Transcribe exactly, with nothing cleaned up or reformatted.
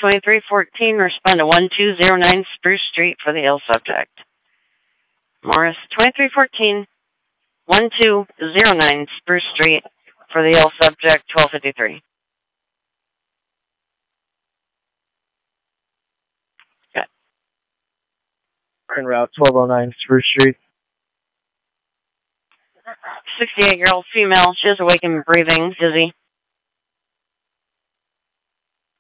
twenty-three fourteen, respond to one two zero nine Spruce Street for the ill subject. Morris, twenty-three fourteen, one two zero nine Spruce Street for the ill subject, twelve fifty-three. Okay. En route, twelve oh nine Spruce Street. sixty-eight-year-old female. She is awake and breathing, dizzy.